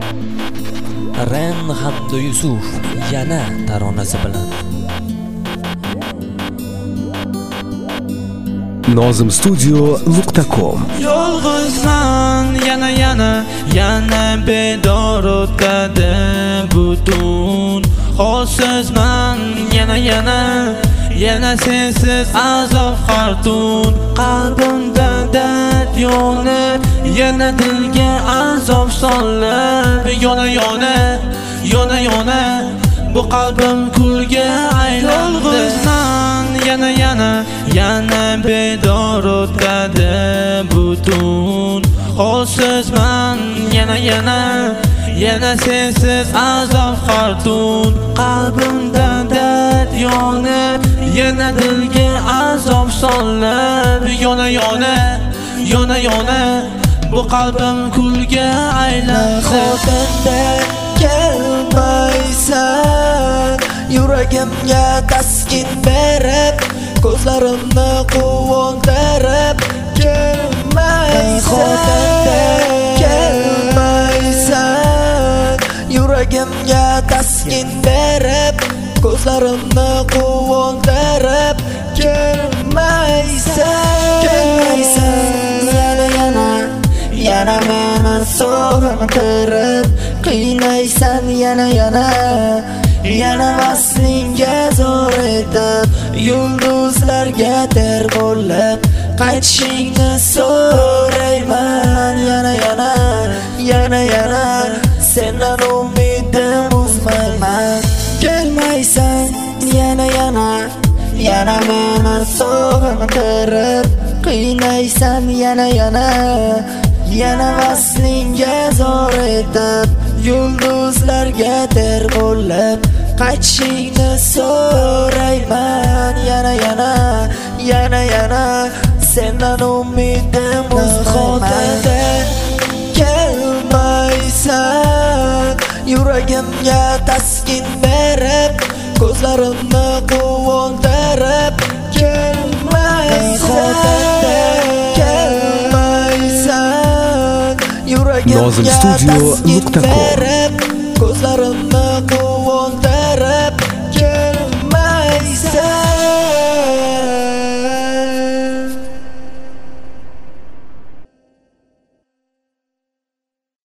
Ren Hamdo Yusuf yana taronasi bilan. nozimstudio.com. Yolg'izman yana bedor o'tadi butun. Holsizman yana sensiz azob xartun. Qalbimda dard yonib, yana dilga azob solib. Yona bu qalbim kulga aylandi. Yolg'izman yana bedor o'tadi butun. Holsizman yana sensiz azob xartun. Qalbimda dard yonib, yana dilga azob solib. Yona bu qalbim kulga aylandi. Xotinda kelmaysan, yuragimga taskin berib, ko'zlarimni quvontirib kelmaysan. Xotinda kelmaysan, yuragimga taskin berib, ko'zlarimni quvontirib kelmaysan. Yana meni sog'intirib qiynaysan. Yana vaslingga zo'r etib, yulduzlarga ter bo'lib qaytishingni so'rayman. Yana sendan umidim uzmayman. Kelmaysan yana meni sog'intirib qiynaysan. Yana vaslingga zo'r etib, yulduzlarga ter bo'lib qaytishingni so'rayman. Yana sendan umidim uzmayman. Kelmaysan, yuragimga taskin berib, ko'zlarimni quvontirib kelmaysan. Yuragimga taskin berib,